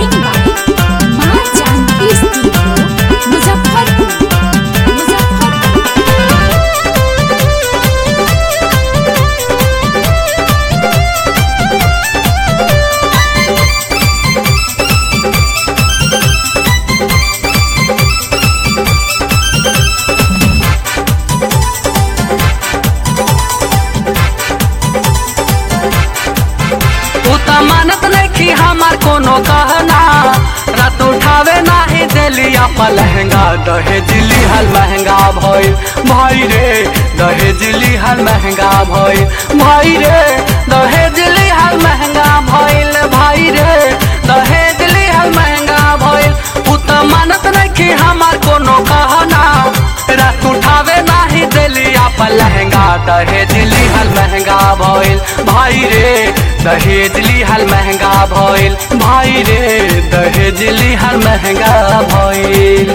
Recording by माँ Janaki studio Muzaffarpur. मानत नहीं हमार कोनो कहना रात उठावे नाही देलिया पलहंगा दहेज लिहल महंगा भइल भाई रे दहेज लिहल महंगा भइल भाई रे दहेज लिहल महंगा भइल भाई रे दहेज लिहल महंगा भइल उ त मानत नहीं हमार कोनो कहना रात उठावे नाही देलिया पलहंगा दहेज लिहल महंगा भइल भाई रे दहेज लिहल महंगा भइल भाई रे दहेज लिहल महंगा भइल।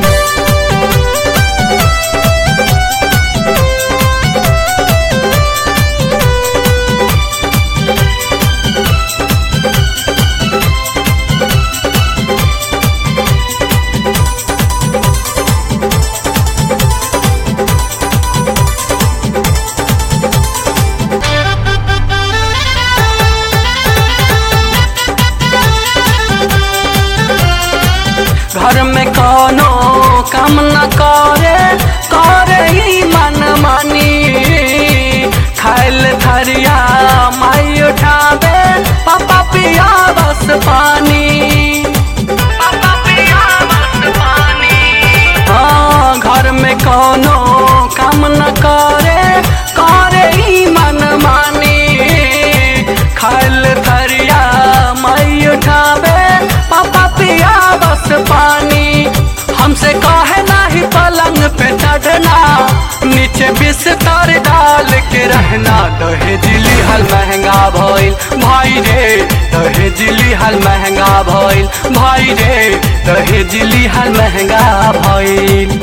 घर में कोनो काम न करे करे ही मन मानी खाइल थरिया माई उठावे पापा पिया बस पानी पापा पिया बस पानी। हाँ घर में कोनो काम न करे करे ही मन मानी खाइल थरिया माई उठावे पापा पिया बस पानी। हमसे कहे नहीं पलंग पे चढ़ना नीचे बिस्तर डाल के रहना दहेज लिहल महंगा भइल भाई रे दहेज लिहल महंगा भइल भाई रे दहेज लिहल महंगा भइल।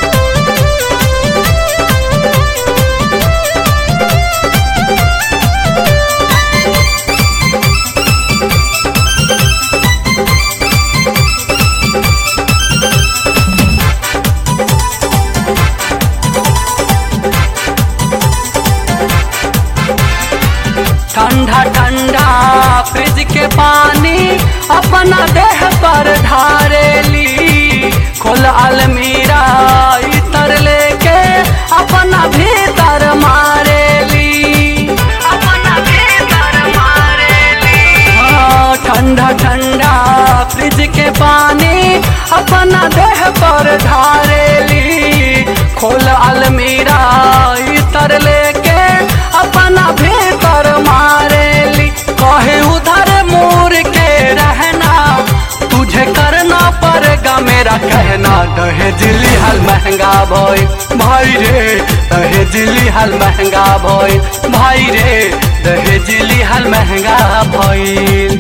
ठंडा ठंडा फ्रिज के पानी अपना देह पर ढारेली खोल अलमीरा इतर लेके अपना भीतर मारेली अपना भीतर मारेली। हाँ ठंडा ठंडा फ्रिज के पानी अपना देह पर ढारेली खोल अलमीरा इतर लेके अपना भीतर मारेली कहे उधर मोर के रहना तुझे करना पड़ेगा मेरा कहना दहेज लिहल महंगा भइल भाई रे दहेज लिहल महंगा भइल भाई रे दहेज लिहल महंगा भइल।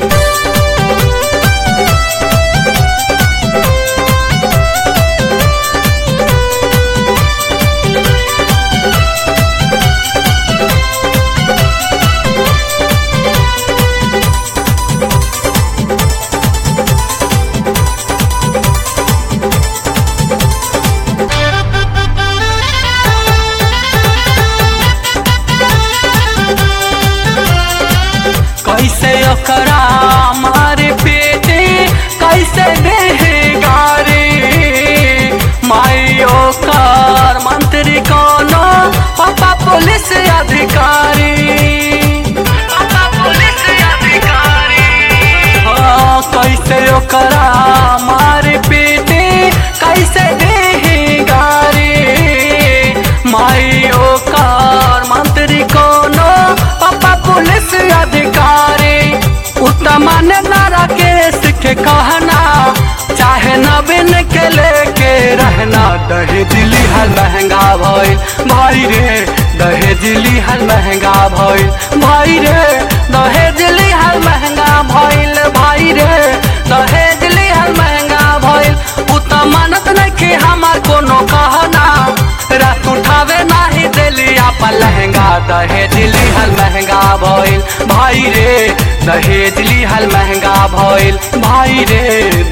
कैसे ओकरा मारे पेटे कैसे बेगारी माई ओकर मंत्री कोनो पापा पुलिस अधिकारी पापा पुलिस अधिकारी। हाँ कैसे ओकरा मारे पेटे कैसे बेगारी माई ओकर मंत्री कोनो पापा पुलिस अधिकारी। उत्तमन नारा केस के कहना चाहे नवीन के लेके रहना दहेज लिहल महंगा भइल भाई रे दहेज लिहल महंगा भइल भाई रे दहेज लिहल महंगा भइल भाई रे दहेज लिहल महंगा भइल। उत्तमनत नहीं हमार कोनो कहना रात उठावे नाही देलिया पलहंगा दहेज लिहल महंगा भइल भाई रे दहेज लिहल महंगा भइल भाई रे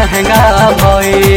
महंगा भइल।